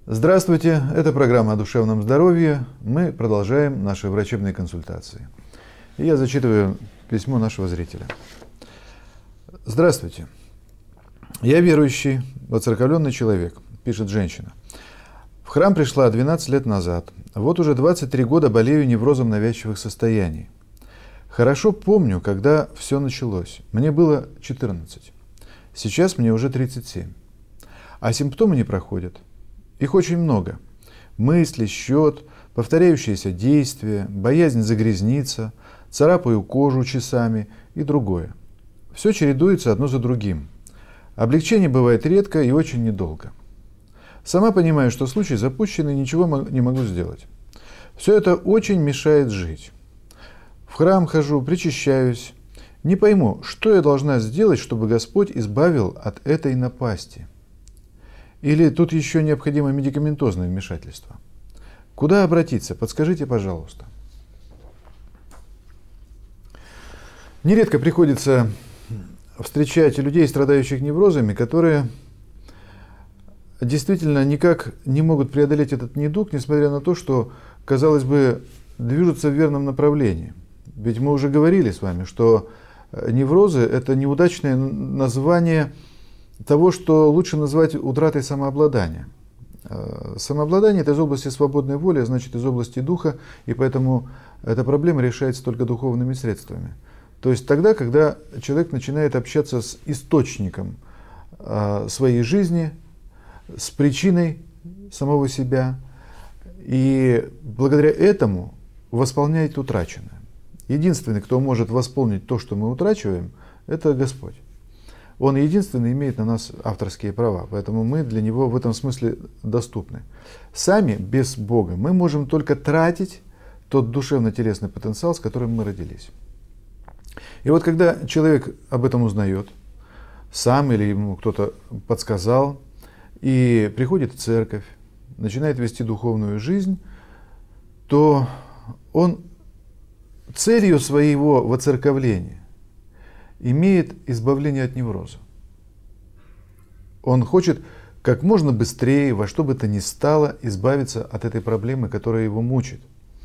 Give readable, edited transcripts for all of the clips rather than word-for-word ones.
Здравствуйте, это программа о душевном здоровье. Мы продолжаем наши врачебные консультации. И я зачитываю письмо нашего зрителя. Здравствуйте. Я верующий, воцерковленный человек, пишет женщина. В храм пришла 12 лет назад. Вот уже 23 года болею неврозом навязчивых состояний. Хорошо помню, когда все началось. Мне было 14. Сейчас мне уже 37. А симптомы не проходят. Их очень много. Мысли, счет, повторяющиеся действия, боязнь загрязниться, царапаю кожу часами и другое. Все чередуется одно за другим. Облегчение бывает редко и очень недолго. Сама понимаю, что случай запущенный, ничего не могу сделать. Все это очень мешает жить. В храм хожу, причащаюсь. Не пойму, что я должна сделать, чтобы Господь избавил от этой напасти. Или тут еще необходимо медикаментозное вмешательство? Куда обратиться? Подскажите, пожалуйста. Нередко приходится встречать людей, страдающих неврозами, которые действительно никак не могут преодолеть этот недуг, несмотря на то, что, казалось бы, движутся в верном направлении. Ведь мы уже говорили с вами, что неврозы – это неудачное название того, что лучше назвать утратой самообладания. Самообладание – это из области свободной воли, а значит, из области духа, и поэтому эта проблема решается только духовными средствами. То есть тогда, когда человек начинает общаться с источником своей жизни, с причиной самого себя, и благодаря этому восполняет утраченное. Единственный, кто может восполнить то, что мы утрачиваем, это Господь. Он единственный имеет на нас авторские права, поэтому мы для Него в этом смысле доступны. Сами, без Бога, мы можем только тратить тот душевно-телесный потенциал, с которым мы родились. И вот когда человек об этом узнает, сам или ему кто-то подсказал, и приходит в церковь, начинает вести духовную жизнь, то он целью своего воцерковления имеет избавление от невроза. Он хочет как можно быстрее, во что бы то ни стало, избавиться от этой проблемы, которая его мучит.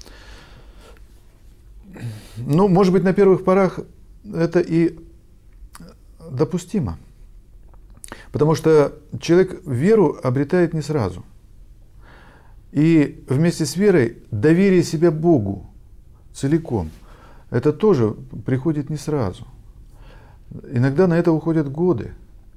Ну, может быть, на первых порах это и допустимо. Потому что человек веру обретает не сразу. И вместе с верой доверие себя Богу целиком, это тоже приходит не сразу. Иногда на это уходят годы.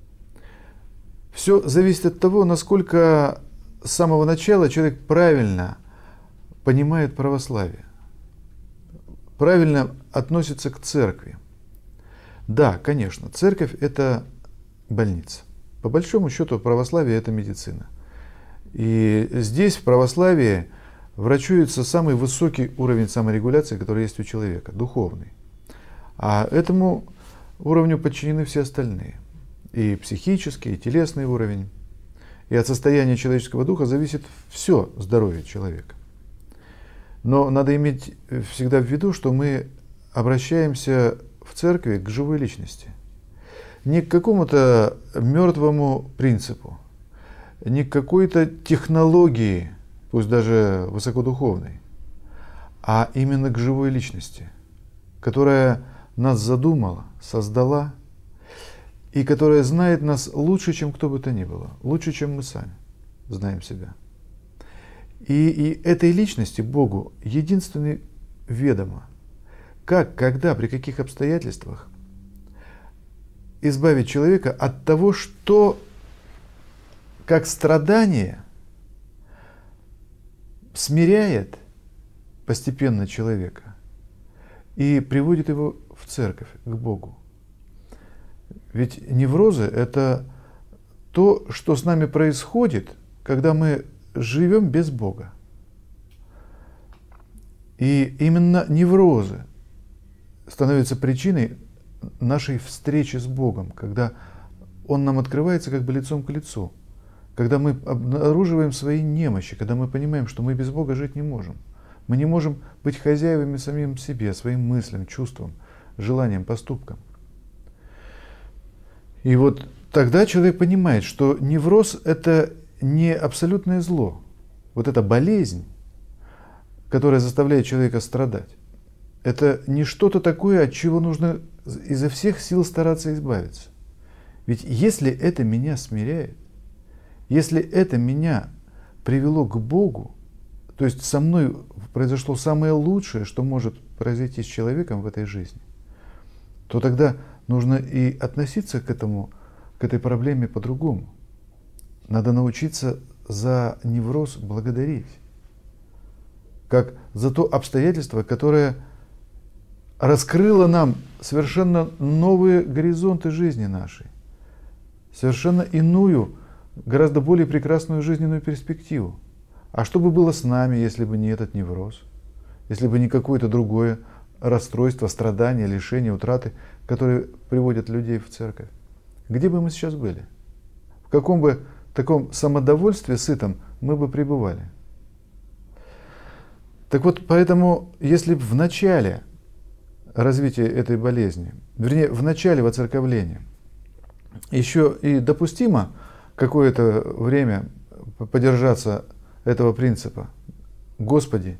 Все зависит от того, насколько с самого начала человек правильно понимает православие, правильно относится к церкви. Да, конечно, церковь – это больница. По большому счету православие – это медицина. И здесь в православии врачуется самый высокий уровень саморегуляции, который есть у человека, духовный. А этому уровню подчинены все остальные. И психический, и телесный уровень. И от состояния человеческого духа зависит все здоровье человека. Но надо иметь всегда в виду, что мы обращаемся в церкви к живой личности. Не к какому-то мертвому принципу, не к какой-то технологии, пусть даже высокодуховной, а именно к живой личности, которая нас задумала, создала, и которая знает нас лучше, чем кто бы то ни было, лучше, чем мы сами знаем себя. И этой личности Богу единственный ведомо, как, когда, при каких обстоятельствах избавить человека от того, что как страдание смиряет постепенно человека и приводит его в церковь, к Богу. Ведь неврозы – это то, что с нами происходит, когда мы живем без Бога. И именно неврозы становятся причиной нашей встречи с Богом, когда Он нам открывается как бы лицом к лицу, когда мы обнаруживаем свои немощи, когда мы понимаем, что мы без Бога жить не можем. Мы не можем быть хозяевами самим себе, своим мыслям, чувствам, желаниям, поступкам. И вот тогда человек понимает, что невроз – это не абсолютное зло. Вот эта болезнь, которая заставляет человека страдать, это не что-то такое, от чего нужно изо всех сил стараться избавиться. Ведь если это меня смиряет, если это меня привело к Богу, то есть со мной произошло самое лучшее, что может произойти с человеком в этой жизни, то тогда нужно и относиться к этой проблеме по-другому. Надо научиться за невроз благодарить, как за то обстоятельство, которое раскрыло нам совершенно новые горизонты жизни нашей, совершенно иную, гораздо более прекрасную жизненную перспективу. А что бы было с нами, если бы не этот невроз, если бы не какое-то другое расстройство, страдание, лишение, утраты, которые приводят людей в церковь? Где бы мы сейчас были? В каком бы таком самодовольстве сытом мы бы пребывали? Так вот, поэтому, если в начале развития этой болезни, вернее, в начале воцерковления, еще и допустимо какое-то время подержаться этого принципа: Господи,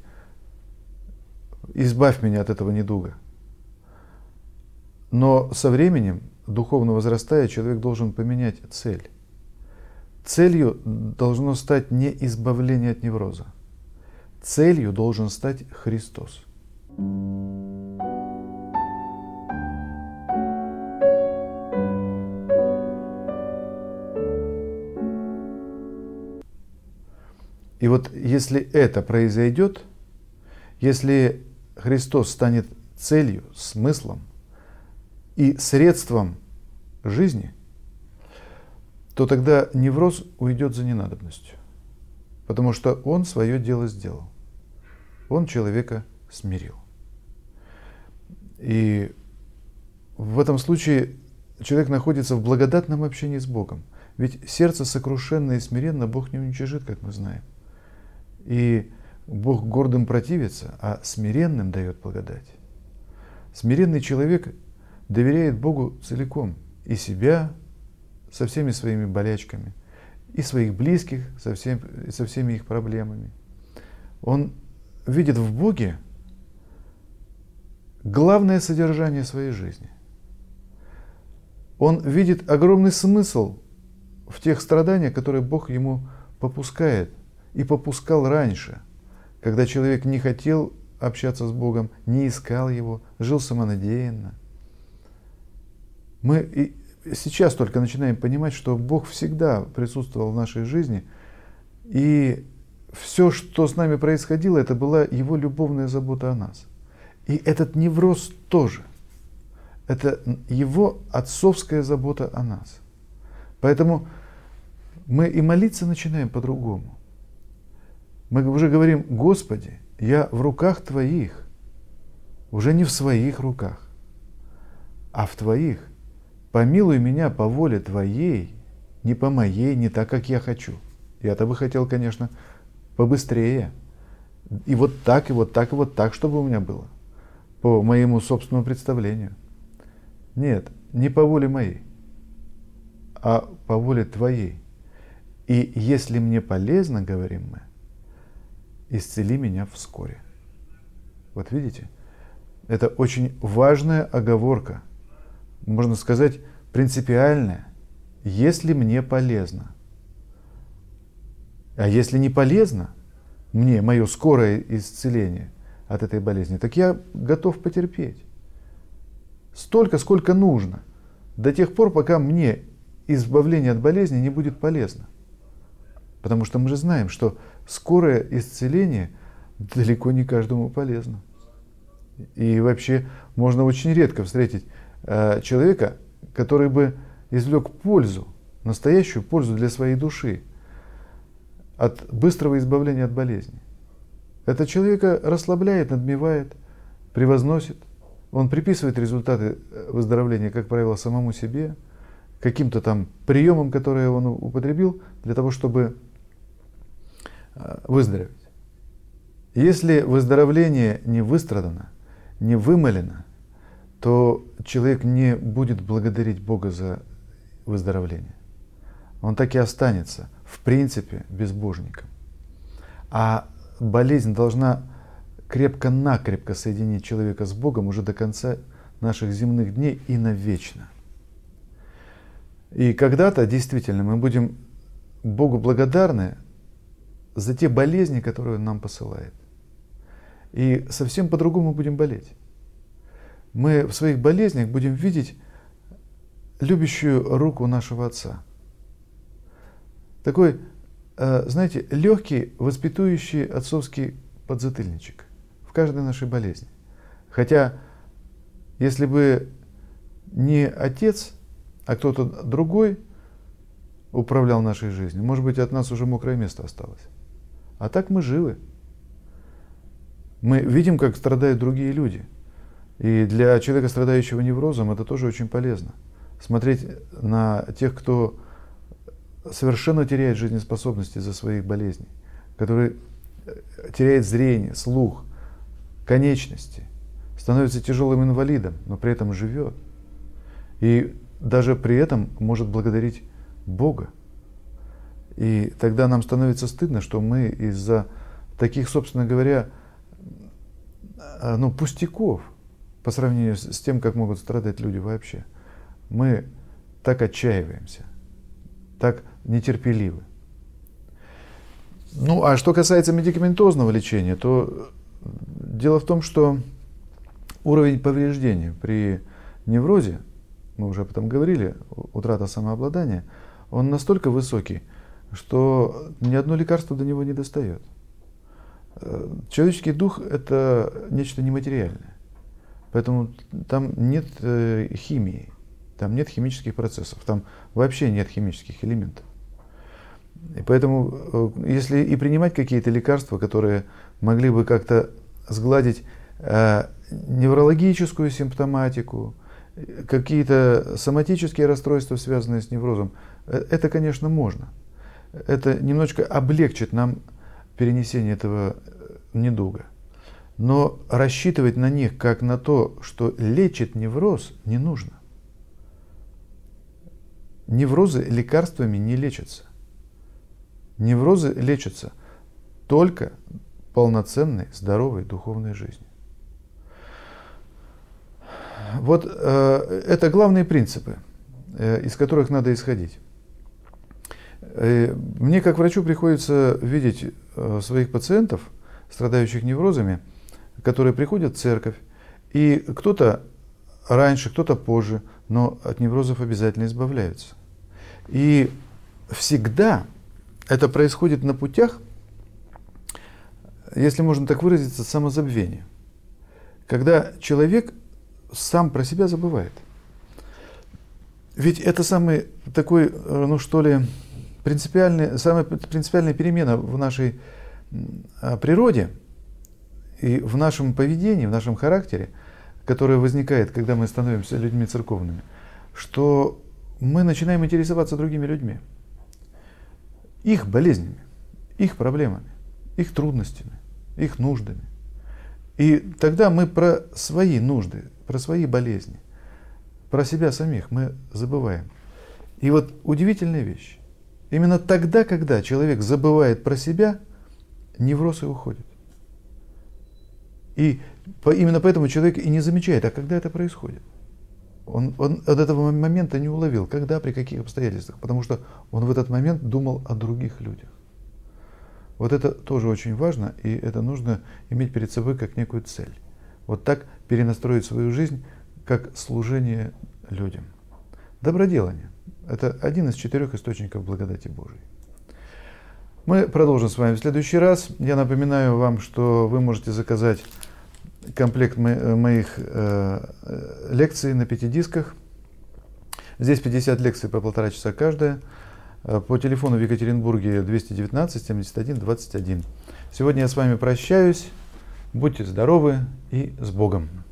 избавь меня от этого недуга. Но со временем, духовно возрастая, человек должен поменять цель. Целью должно стать не избавление от невроза. Целью должен стать Христос. И вот если это произойдет, если Христос станет целью, смыслом и средством жизни, то тогда невроз уйдет за ненадобностью. Потому что он свое дело сделал. Он человека смирил. И в этом случае человек находится в благодатном общении с Богом. Ведь сердце сокрушенное и смиренно Бог не уничижит, как мы знаем. И Бог гордым противится, а смиренным дает благодать. Смиренный человек доверяет Богу целиком. И себя со всеми своими болячками, и своих близких со всеми их проблемами. Он видит в Боге главное содержание своей жизни. Он видит огромный смысл в тех страданиях, которые Бог ему попускает и попускал раньше, когда человек не хотел общаться с Богом, не искал Его, жил самонадеянно. Мы и сейчас только начинаем понимать, что Бог всегда присутствовал в нашей жизни, и все, что с нами происходило, это была Его любовная забота о нас. И этот невроз тоже. Это Его отцовская забота о нас. Поэтому мы и молиться начинаем по-другому. Мы уже говорим: Господи, я в руках Твоих, уже не в своих руках, а в Твоих. Помилуй меня по воле Твоей, не по моей, не так, как я хочу. Я-то бы хотел, конечно, побыстрее. И вот так, и вот так, и вот так, чтобы у меня было. По моему собственному представлению. Нет, не по воле моей, а по воле Твоей. И если мне полезно, говорим мы, исцели меня вскоре. Вот видите, это очень важная оговорка. Можно сказать, принципиальное: если мне полезно. А если не полезно мне мое скорое исцеление от этой болезни, так я готов потерпеть. Столько, сколько нужно, до тех пор, пока мне избавление от болезни не будет полезно. Потому что мы же знаем, что скорое исцеление далеко не каждому полезно. И вообще можно очень редко встретить человека, который бы извлек пользу, настоящую пользу для своей души от быстрого избавления от болезни. Это человека расслабляет, надмевает, превозносит. Он приписывает результаты выздоровления, как правило, самому себе, каким-то там приемам, которые он употребил для того, чтобы выздороветь. Если выздоровление не выстрадано, не вымолено, то человек не будет благодарить Бога за выздоровление. он так и останется, в принципе, безбожником. А болезнь должна крепко-накрепко соединить человека с Богом уже до конца наших земных дней и навечно. И когда-то действительно мы будем Богу благодарны за те болезни, которые Он нам посылает. И совсем по-другому будем болеть. Мы в своих болезнях будем видеть любящую руку нашего Отца. Такой, знаете, легкий, воспитующий отцовский подзатыльничек в каждой нашей болезни. Хотя, если бы не Отец, а кто-то другой управлял нашей жизнью, может быть, от нас уже мокрое место осталось. А так мы живы. Мы видим, как страдают другие люди. И для человека, страдающего неврозом, это тоже очень полезно. Смотреть на тех, кто совершенно теряет жизнеспособность из-за своих болезней, который теряет зрение, слух, конечности, становится тяжелым инвалидом, но при этом живет. И даже при этом может благодарить Бога. И тогда нам становится стыдно, что мы из-за таких, собственно говоря, пустяков, по сравнению с тем, как могут страдать люди вообще, мы так отчаиваемся, так нетерпеливы. Ну, а что касается медикаментозного лечения, то дело в том, что уровень повреждения при неврозе, мы уже об этом говорили, утрата самообладания, он настолько высокий, что ни одно лекарство до него не достает. Человеческий дух – это нечто нематериальное, поэтому там нет химии, там нет химических процессов, там вообще нет химических элементов. И поэтому, если и принимать какие-то лекарства, которые могли бы как-то сгладить неврологическую симптоматику, какие-то соматические расстройства, связанные с неврозом, это, конечно, можно. Это немножечко облегчит нам перенесение этого недуга. Но рассчитывать на них как на то, что лечит невроз, не нужно. Неврозы лекарствами не лечатся. Неврозы лечатся только полноценной, здоровой духовной жизнью. Вот это главные принципы, из которых надо исходить. Мне, как врачу, приходится видеть своих пациентов, страдающих неврозами, которые приходят в церковь, и кто-то раньше, кто-то позже, но от неврозов обязательно избавляются. И всегда это происходит на путях, если можно так выразиться, самозабвения. Когда человек сам про себя забывает. Ведь это самый такой, самая принципиальная перемена в нашей природе и в нашем поведении, в нашем характере, которая возникает, когда мы становимся людьми церковными, что мы начинаем интересоваться другими людьми, их болезнями, их проблемами, их трудностями, их нуждами. И тогда мы про свои нужды, про свои болезни, про себя самих мы забываем. И вот удивительная вещь. Именно тогда, когда человек забывает про себя, невроз и уходит. И именно поэтому человек и не замечает, а когда это происходит. Он от этого момента не уловил, когда, при каких обстоятельствах, потому что он в этот момент думал о других людях. Вот это тоже очень важно, и это нужно иметь перед собой как некую цель. Вот так перенастроить свою жизнь как служение людям. Доброделание – это один из 4 источников благодати Божией. Мы продолжим с вами в следующий раз. Я напоминаю вам, что вы можете заказать комплект моих лекций на 5 дисках. Здесь 50 лекций по 1,5 часа каждая. По телефону в Екатеринбурге 219 71 21. Сегодня я с вами прощаюсь. Будьте здоровы и с Богом.